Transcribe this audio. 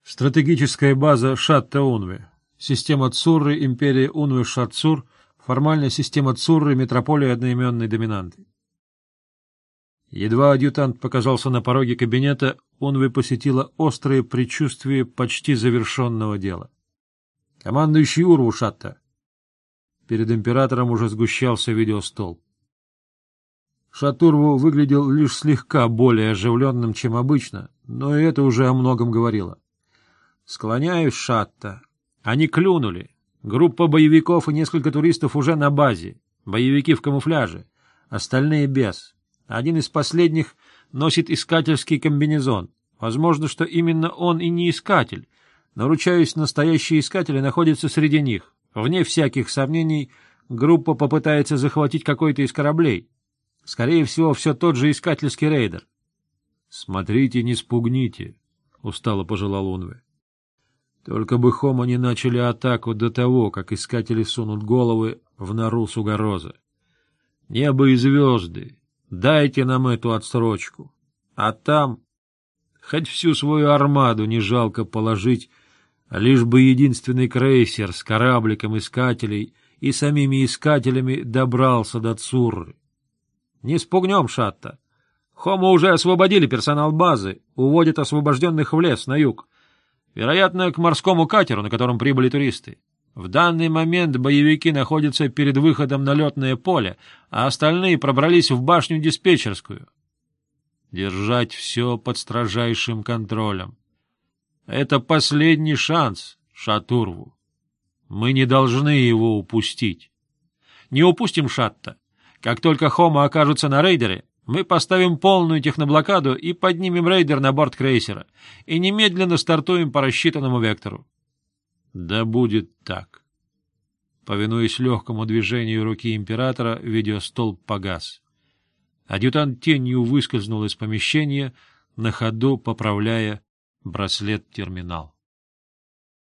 Стратегическая база Шатта-Унве. Система Цурры, империя Унве Шатцур, формальная система Цурры, метрополия одноименной доминанты. Едва адъютант показался на пороге кабинета, Унве посетило острое предчувствие почти завершенного дела. «Командующий Урву, Шатта!» Перед императором уже сгущался видеостолб. Шатурву выглядел лишь слегка более оживленным, чем обычно, но и это уже о многом говорило. «Склоняюсь, Шатта. Они клюнули. Группа боевиков и несколько туристов уже на базе. Боевики в камуфляже. Остальные без. Один из последних носит искательский комбинезон. Возможно, что именно он и не искатель. Но, ручаюсь, настоящие искатели находятся среди них. Вне всяких сомнений, группа попытается захватить какой-то из кораблей. Скорее всего, все тот же искательский рейдер». «Смотрите, не спугните», — устало пожелал Унве. «Только бы Хома не начали атаку до того, как искатели сунут головы в нору Сугароза. Небо и звезды, дайте нам эту отсрочку. А там хоть всю свою армаду не жалко положить, лишь бы единственный крейсер с корабликом искателей и самими искателями добрался до Цурры. Не спугнем, Шатта. Хома уже освободили персонал базы, уводят освобожденных в лес на юг. Вероятно, к морскому катеру, на котором прибыли туристы. В данный момент боевики находятся перед выходом на летное поле, а остальные пробрались в башню диспетчерскую. Держать все под строжайшим контролем. Это последний шанс, Шатурву. Мы не должны его упустить. Не упустим, Шатта. Как только Хома окажутся на рейдере, мы поставим полную техноблокаду и поднимем рейдер на борт крейсера, и немедленно стартуем по рассчитанному вектору. Да будет так. Повинуясь легкому движению руки императора, видеостолб погас. Адъютант тенью выскользнул из помещения, на ходу поправляя браслет-терминал.